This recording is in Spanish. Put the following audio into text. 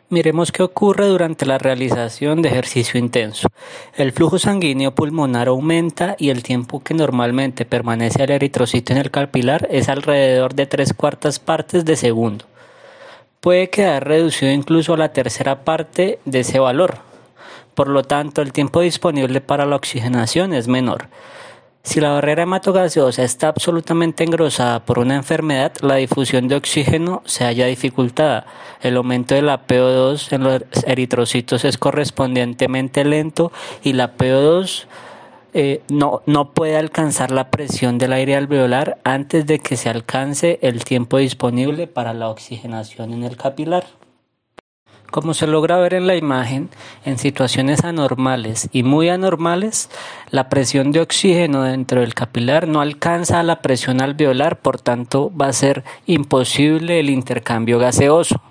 Miremos qué ocurre durante la realización de ejercicio intenso. El flujo sanguíneo pulmonar aumenta y el tiempo que normalmente permanece el eritrocito en el capilar es alrededor de 3/4 partes de segundo. Puede quedar reducido incluso a la tercera parte de ese valor. Por lo tanto, el tiempo disponible para la oxigenación es menor. Si la barrera hematogaseosa está absolutamente engrosada por una enfermedad, la difusión de oxígeno se halla dificultada. El aumento de la PO2 en los eritrocitos es correspondientemente lento y la PO2 no puede alcanzar la presión del aire alveolar antes de que se alcance el tiempo disponible para la oxigenación en el capilar. Como se logra ver en la imagen, en situaciones anormales y muy anormales, la presión de oxígeno dentro del capilar no alcanza la presión alveolar, por tanto va a ser imposible el intercambio gaseoso.